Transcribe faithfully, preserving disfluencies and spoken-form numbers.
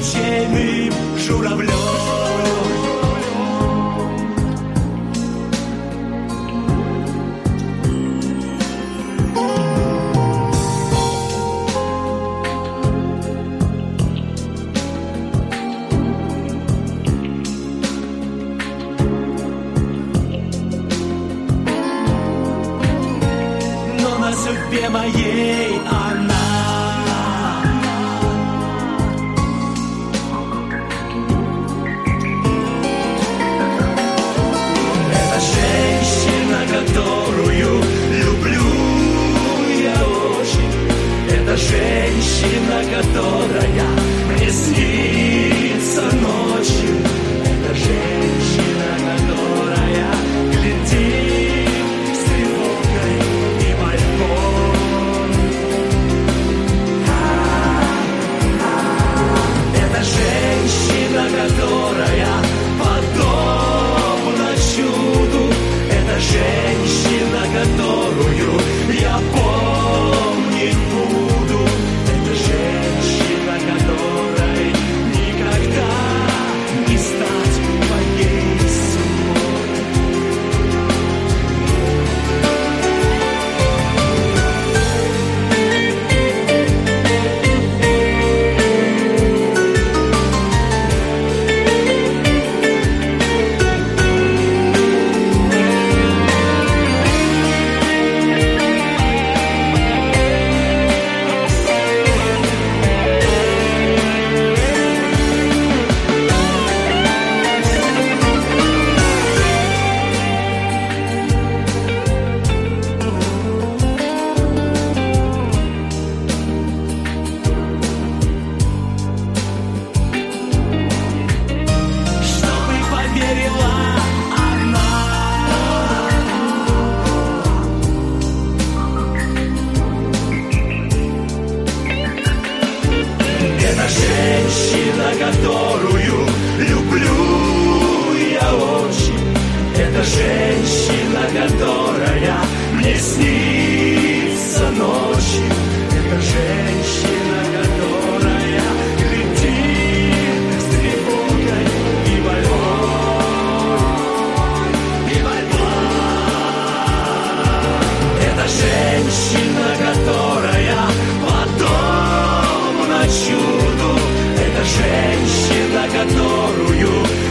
ничейным журавлем. Но на судьбе моей она которую люблю я очень. Это женщина, которая мне снится ночью. Это женщина, которая глядит с тревогой и мольбой. Это женщина, которая подобна чуду. Это женщина, которую я помнить буду. Это женщина, которой никогда не стать моей судьбой. Это женщина, которую люблю я очень. Это женщина, которая мне снится ночью. Это женщина, которая глядит с тревогой и мольбой, и мольбой. Это женщина, которая подобна чуду. Это женщина, которую